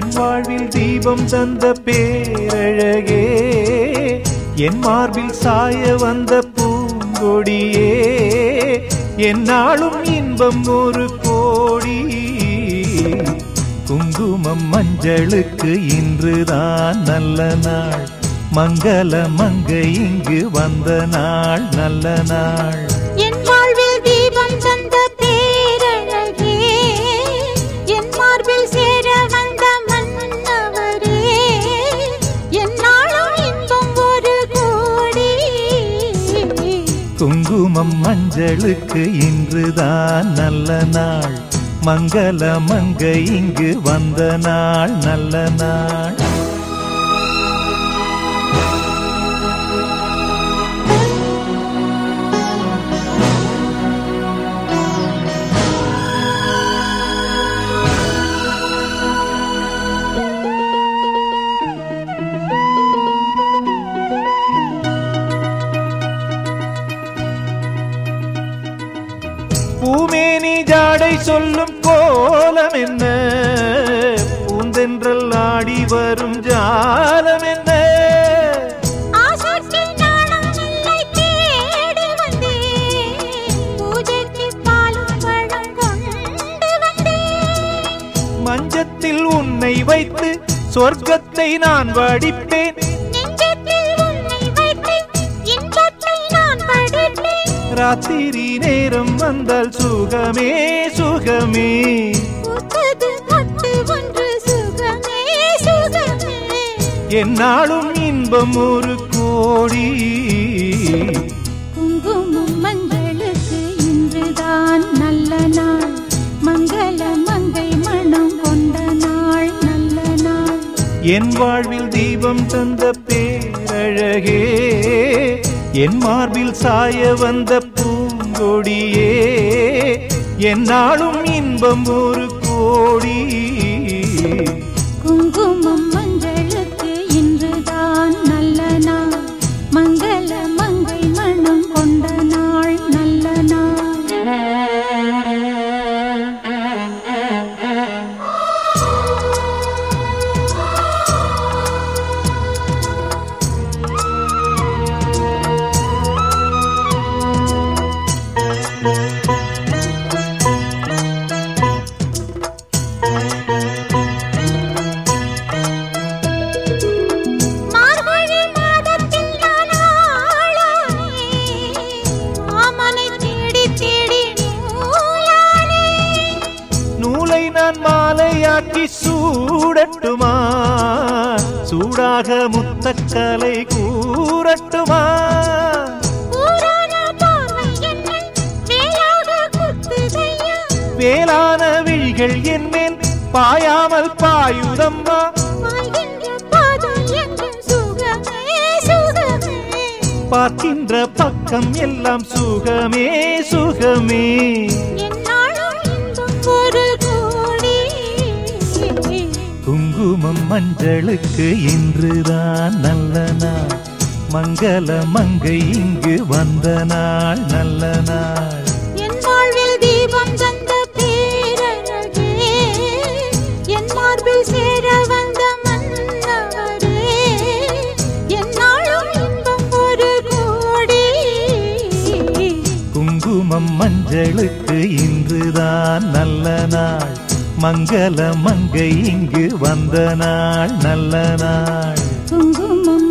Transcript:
என் வாழ்வில் தீபம் தந்த பேரழகே, என் மார்பில் சாய வந்த பூங்கொடியே, என்னாலும் இன்பம் ஒரு கோடி. குங்குமம் மஞ்சளுக்கு இன்றுதான் நல்ல நாள், மங்கள மங்கை இங்கு வந்த நாள் நல்ல நாள். என் வாழ்வில் தீபம் தந்த பேரழகே, என் மார்பில் சேர வந்த மன்னவரே, என்னாலும் இன்பம் ஒரு கோடி. குங்குமம் மஞ்சளுக்கு இன்றுதான் நல்ல நாள், மங்கள மங்கை இங்கு வந்த நாள் நல்ல நாள். பூமேனி ஜாடை சொல்லும் கோலம் என்ன, பூந்தென்றல் ஆடி வரும் ஜாலம் என்ன. மஞ்சத்தில் உன்னை வைத்து சொர்க்கத்தை நான் வடிப்பேன், ராத்திரி நேரம் வந்தால் சுகமே சுகமே. என்னாலும் இன்பம் ஒரு கோடி. குங்குமம் மஞ்சளுக்கு இன்றுதான் நல்ல நாள், மங்கள மங்கை மனம் கொண்ட நாள் நல்ல நாள். என் வாழ்வில் தீபம் தந்த பேரழகே, என் மார்பில் சாய வந்த பூங்கொடியே, என்னாலும் இன்பம் ஒரு கோடி. குங்குமம் மஞ்சளுக்கு இன்றுதான் நல்ல நாள், மங்கள மங்கை மனம் கொண்ட நாள் நல்ல நாள். நூலை நான் மாலையாக்கி சூடட்டுமா, சூடாக முத்தக்கலை கூறட்டுமா. வேளான விழிகள் என்மேல் பாயாமல் பாயுதம்மா, பார்க்கின்ற பக்கம் எல்லாம் சுகமே சுகமே. குங்குமம் மஞ்சளுக்கு இன்றுதான் நல்ல நாள், மங்கள மங்கை இங்கு வந்த நாள் நல்ல நாள். என் வாழ்வில் தீபம் தந்த பேரழகே, என் மார்பில் சேர வந்த மன்னவரே, என்னாலும் இன்பம் ஒரு கோடி. குங்குமம் மஞ்சளுக்கு இன்றுதான் நல்ல நாள், மங்கள மங்கை இங்கு வந்த நாள் நல்ல நாள். குங்குமம்